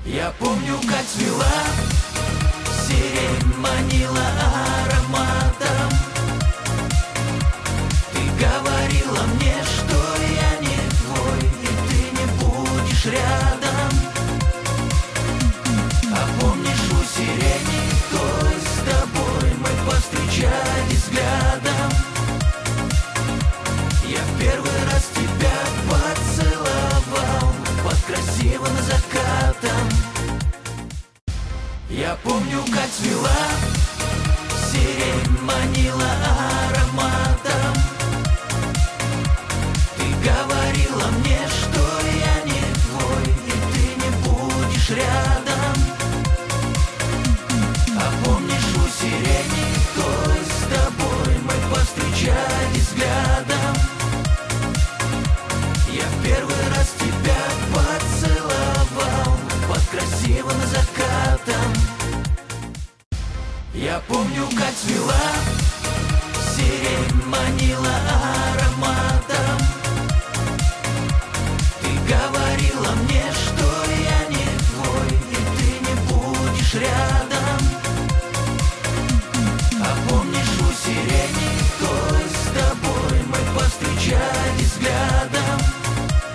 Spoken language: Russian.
Я помню, как цвела сирень, манила ароматом. Ты говорила мне, что я не твой, и ты не будешь рядом. А помнишь, у сирени той с тобой мы повстречались взглядом. Я в первый раз тебя поцеловал под красивым закатом. Я помню, как цвела сирень, манила ароматом. Ты говорила мне, что я не твой, и ты не будешь рядом. А помнишь, у сирени той с тобой мы повстречались взглядом. Я в первый раз тебя поцеловал под красивым закатом. Я помню, как цвела